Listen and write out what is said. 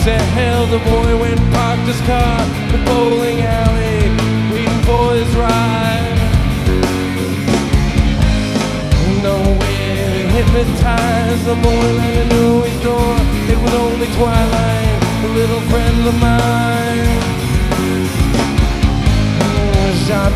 said hell, the boy went and parked his car in the bowling alley, waiting for his ride. Nowhere to hypnotize, the boy let him know his door. It was only twilight, a little friend of mine.